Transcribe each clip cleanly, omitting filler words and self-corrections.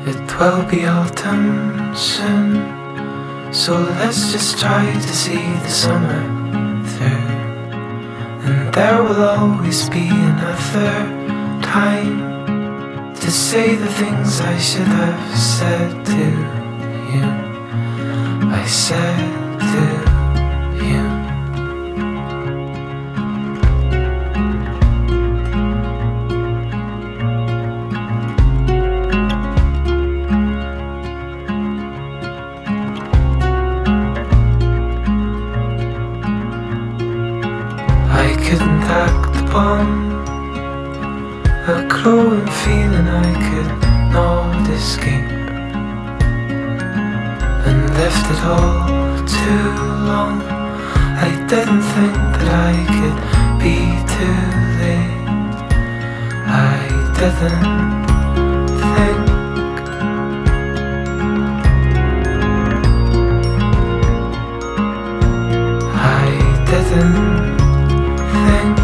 It will be autumn soon, so let's just try to see the summer through. And there will always be another time to say the things I should have said to you. I said to you. I couldn't act upon a growing feeling I could not escape, and left it all too long. I didn't think that I could be too late. I didn't think. I didn't think.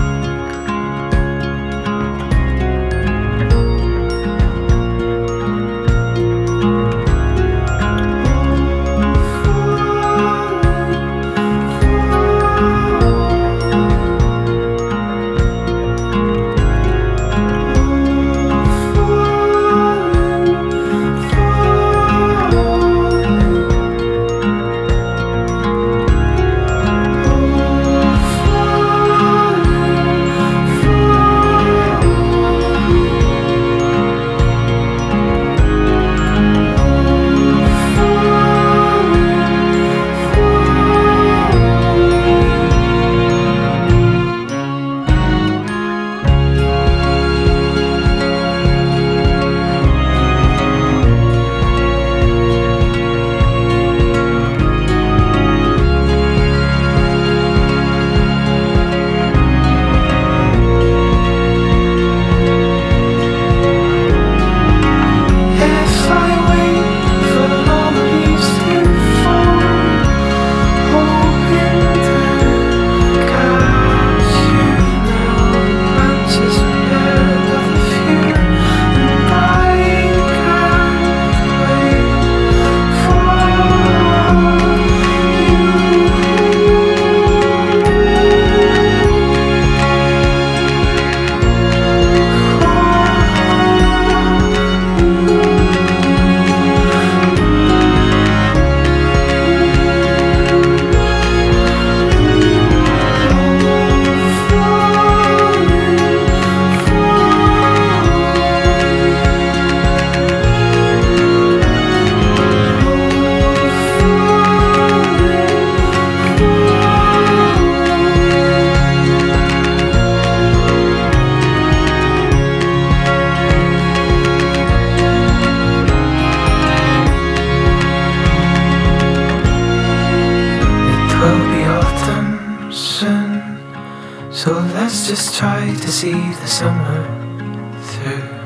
Will be autumn soon, so let's just try to see the summer through.